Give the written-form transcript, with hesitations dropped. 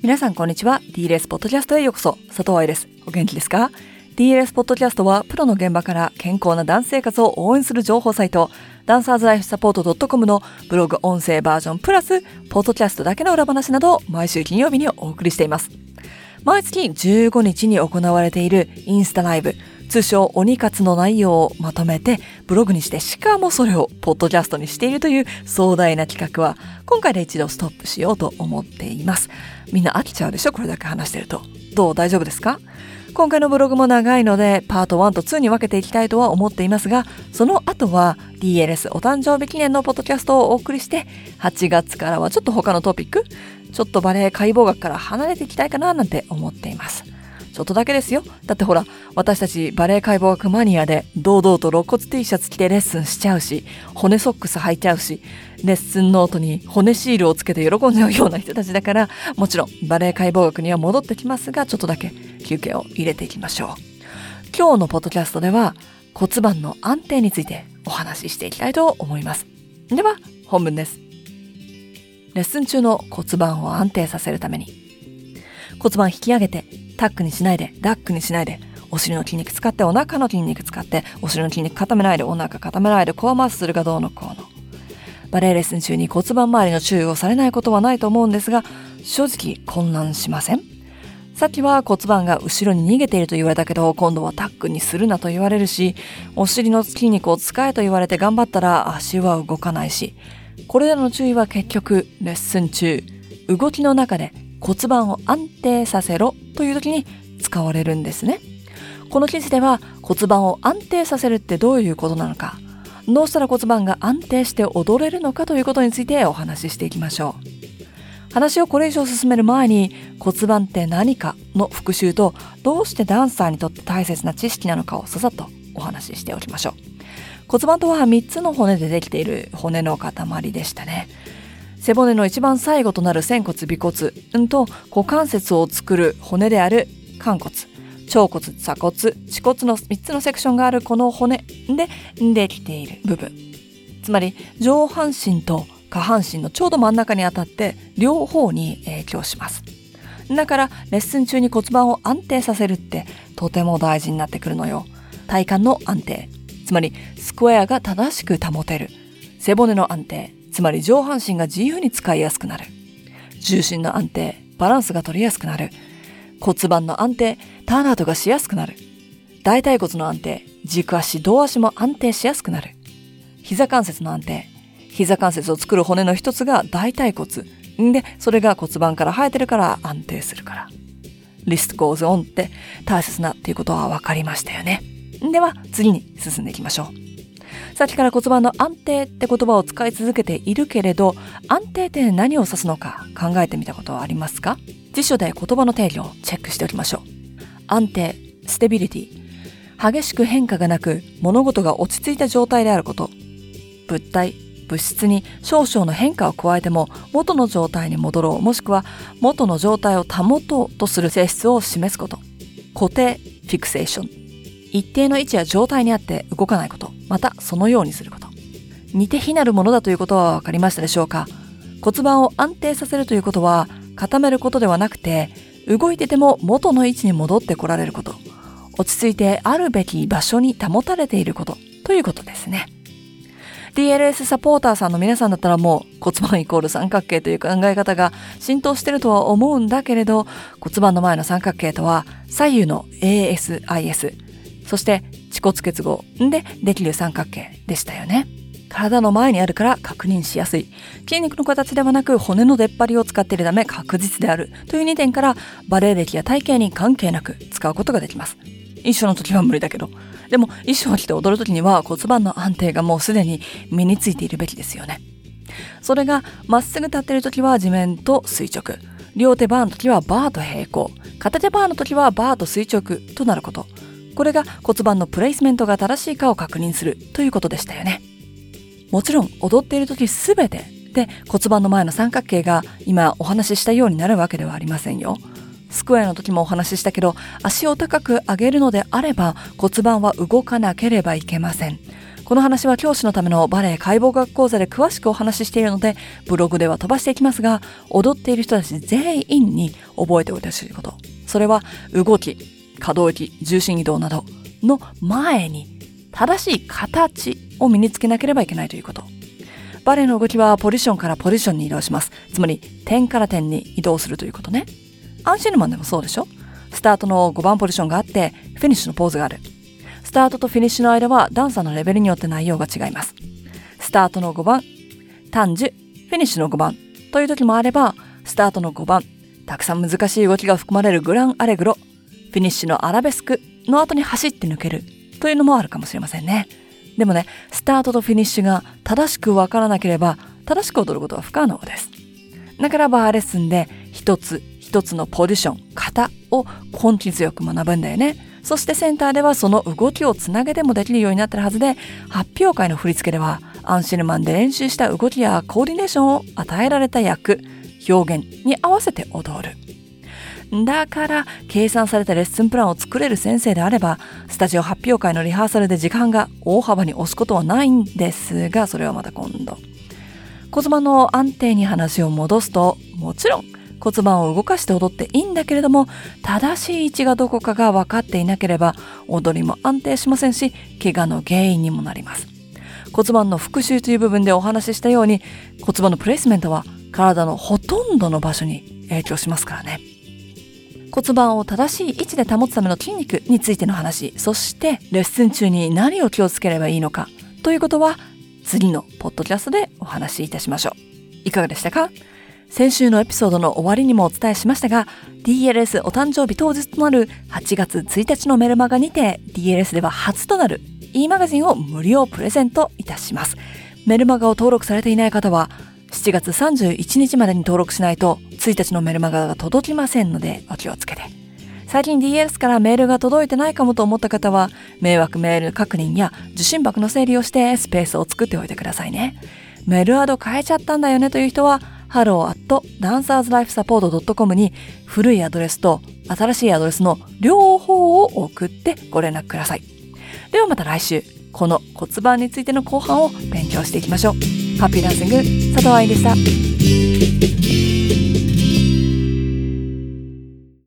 皆さんこんにちは。 DLS ポッドキャストへようこそ。佐藤愛です。お元気ですか？ DLS ポッドキャストはプロの現場から健康なダンス生活を応援する情報サイト、ダンサーズライフサポート .com のブログ音声バージョンプラスポッドキャストだけの裏話などを毎週金曜日にお送りしています。毎月15日に行われているインスタライブ、通称鬼活の内容をまとめてブログにして、しかもそれをポッドキャストにしているという壮大な企画は今回で一度ストップしようと思っています。みんな飽きちゃうでしょ、これだけ話してると。どう？大丈夫ですか？今回のブログも長いのでパート1と2に分けていきたいとは思っていますが、その後は DLS お誕生日記念のポッドキャストをお送りして、8月からはちょっと他のトピック、ちょっとバレエ解剖学から離れていきたいかななんて思っています。ちょっとだけですよ。だってほら、私たちバレエ解剖学マニアで堂々と肋骨 T シャツ着てレッスンしちゃうし、骨ソックス履いちゃうし、レッスンノートに骨シールをつけて喜んじゃうような人たちだから、もちろんバレエ解剖学には戻ってきますが、ちょっとだけ休憩を入れていきましょう。今日のポッドキャストでは骨盤の安定についてお話ししていきたいと思います。では本文です。レッスン中の骨盤を安定させるために、骨盤引き上げてタックにしないで、ダックにしないで、お尻の筋肉使って、お腹の筋肉使って、お尻の筋肉固めないで、お腹固めないで、コアマッスルがどうのこうの。バレエレッスン中に骨盤周りの注意をされないことはないと思うんですが、正直混乱しません？さっきは骨盤が後ろに逃げていると言われたけど、今度はタックにするなと言われるし、お尻の筋肉を使えと言われて頑張ったら足は動かないし、これらの注意は結局レッスン中、動きの中で骨盤を安定させろという時に使われるんですね。この記事では骨盤を安定させるってどういうことなのか、どうしたら骨盤が安定して踊れるのかということについてお話ししていきましょう。話をこれ以上進める前に、骨盤って何かの復習と、どうしてダンサーにとって大切な知識なのかをささっとお話ししておきましょう。骨盤とは3つの骨でできている骨の塊でしたね。背骨の一番最後となる仙骨尾骨と股関節を作る骨である寛骨、腸骨、鎖骨、恥骨の3つのセクションがあるこの骨でできている部分、つまり上半身と下半身のちょうど真ん中にあたって両方に影響します。だからレッスン中に骨盤を安定させるってとても大事になってくるのよ。体幹の安定、つまりスクエアが正しく保てる。背骨の安定、つまり上半身が自由に使いやすくなる。重心の安定、バランスが取りやすくなる。骨盤の安定、ターンアウトがしやすくなる。大腿骨の安定、軸足、胴足も安定しやすくなる。膝関節の安定、膝関節を作る骨の一つが大腿骨で、それが骨盤から生えてるから安定するから。リストゴーズオンって大切なっていうことは分かりましたよね。では次に進んでいきましょう。さっきから骨盤の安定って言葉を使い続けているけれど、安定って何を指すのか考えてみたことはありますか？辞書で言葉の定義をチェックしておきましょう。安定、ステビリティ、激しく変化がなく物事が落ち着いた状態であること。物体、物質に少々の変化を加えても元の状態に戻ろう、もしくは元の状態を保とうとする性質を示すこと。固定、フィクセーション、一定の位置や状態にあって動かないこと、またそのようにすること。似て非なるものだということは分かりましたでしょうか？骨盤を安定させるということは固めることではなくて、動いてても元の位置に戻ってこられること、落ち着いてあるべき場所に保たれていることということですね。DLS サポーターさんの皆さんだったらもう骨盤イコール三角形という考え方が浸透してるとは思うんだけれど、骨盤の前の三角形とは左右の ASIS、そして恥骨結合でできる三角形でしたよね。体の前にあるから確認しやすい。筋肉の形ではなく骨の出っ張りを使っているため確実であるという2点からバレエ歴や体型に関係なく使うことができます。一緒の時は無理だけど。でも衣装を着て踊る時には骨盤の安定がもうすでに身についているべきですよね。それがまっすぐ立っている時は地面と垂直、両手バーの時はバーと平行、片手バーの時はバーと垂直となること。これが骨盤のプレイスメントが正しいかを確認するということでしたよね。もちろん踊っている時すべてで骨盤の前の三角形が今お話ししたようになるわけではありませんよ。スクエアの時もお話ししたけど、足を高く上げるのであれば骨盤は動かなければいけません。 この話は教師のためのバレエ解剖学講座で詳しくお話ししているので、ブログでは飛ばしていきますが、踊っている人たち全員に覚えておいてほしいこと。それは動き、可動域、重心移動などの前に正しい形を身につけなければいけないということ。バレエの動きはポジションからポジションに移動します。つまり点から点に移動するということね。アンシェルマンでもそうでしょ。スタートの5番ポジションがあって、フィニッシュのポーズがある。スタートとフィニッシュの間はダンサーのレベルによって内容が違います。スタートの5番、単樹、フィニッシュの5番という時もあれば、スタートの5番、たくさん難しい動きが含まれるグランアレグロ、フィニッシュのアラベスクの後に走って抜けるというのもあるかもしれませんね。でもね、スタートとフィニッシュが正しくわからなければ、正しく踊ることは不可能です。だからバーレッスンで一つ一つのポジション、型を根気強く学ぶんだよね。そしてセンターではその動きをつなげてもできるようになってるはずで、発表会の振り付けではアンシェルマンで練習した動きやコーディネーションを与えられた役、表現に合わせて踊る。だから計算されたレッスンプランを作れる先生であれば、スタジオ発表会のリハーサルで時間が大幅に押すことはないんですが、それはまた今度。骨盤の安定に話を戻すと、もちろん骨盤を動かして踊っていいんだけれども、正しい位置がどこかが分かっていなければ踊りも安定しませんし、怪我の原因にもなります。骨盤の復習という部分でお話ししたように、骨盤のプレイスメントは体のほとんどの場所に影響しますからね。骨盤を正しい位置で保つための筋肉についての話、そしてレッスン中に何を気をつければいいのかということは、次のポッドキャストでお話しいたしましょう。いかがでしたか？先週のエピソードの終わりにもお伝えしましたが、 DLS お誕生日当日となる8月1日のメルマガにて DLS では初となる E マガジンを無料プレゼントいたします。メルマガを登録されていない方は7月31日までに登録しないと1日のメルマガが届きませんのでお気をつけて。最近 DLS からメールが届いてないかもと思った方は、迷惑メール確認や受信箱の整理をしてスペースを作っておいてくださいね。メールアド変えちゃったんだよねという人は、hello@dancerslifesupport.com に古いアドレスと新しいアドレスの両方を送ってご連絡ください。ではまた来週、この骨盤についての後半を勉強していきましょう。ハッピーダンシング、佐藤愛でした。